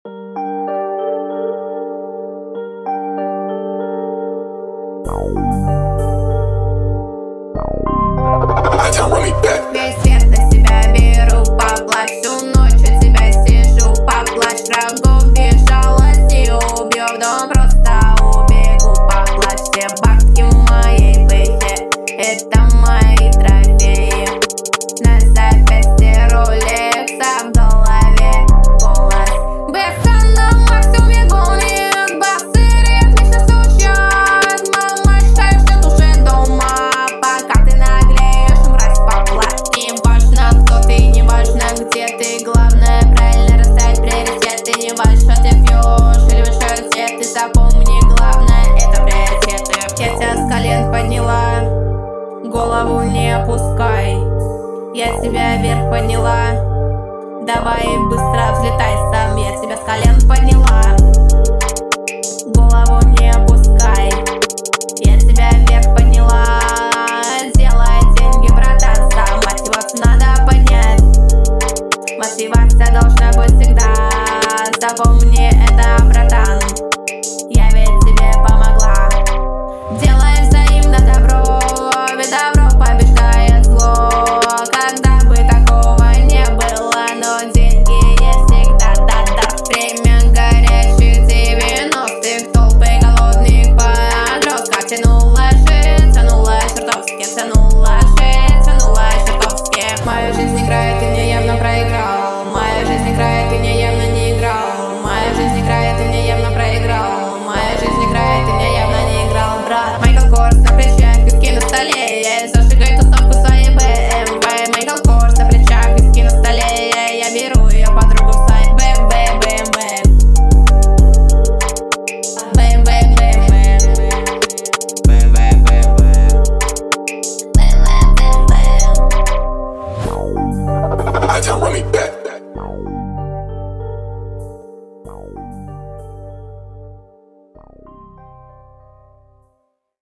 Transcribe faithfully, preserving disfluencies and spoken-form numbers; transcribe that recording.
Весь свет на себя беру, поплачь всю ночь, у тебя сижу, поплачь, врагов бежалась и убью в дом, просто убегу, поплачь, все бабки в моей бэхе, это мои трофеи. На запястье роликса, в голове голос. Бэха на максимуме гонит, басы ритмично стучат. Мама, считаю, что уже дома, пока ты наглеешь, мразь, поплачь. Не важно, кто ты, не важно, где ты, главное правильно расставить приоритеты. Не важно, что ты пьешь или выше цвет, ты запомни, главное это приоритеты. Я тебя с колен подняла, голову не опускай. Я тебя вверх подняла, давай быстро взлетай сам. Я тебя с колен подняла, голову не опускай. Я тебя вверх подняла, делай деньги, братан, сам. Мотивацию надо поднять, мотивация должна быть всегда. Запомни это, братан, я ведь тебе помогла. Делай взаимно добро, ведь добро побеждает зло. Когда бы такого не было, но деньги есть всегда, да-да. Время горячих девяностых, толпы голодных подростков. Тянула жизнь, тянула чертовски, тянула жизнь, тянула чертовски. Моя жизнь играет, ты мне явно проиграл. Моя жизнь играет, ты мне явно не играл. Моя жизнь играет, ты мне явно проиграл. Моя жизнь играет, ты мне явно не играл, брат. Майкл Корс на плечах, виски на столе, я зажигаю тусовку своей бэ эм вэ. Майкл Корс на плечах, виски на столе, я беру ее подругу в сайт бэ эм вэ, бэ эм вэ. бэ эм вэ, бэ эм вэ. бэ эм вэ, бэ эм вэ. бэ эм вэ, бэ эм вэ. I tell Rummy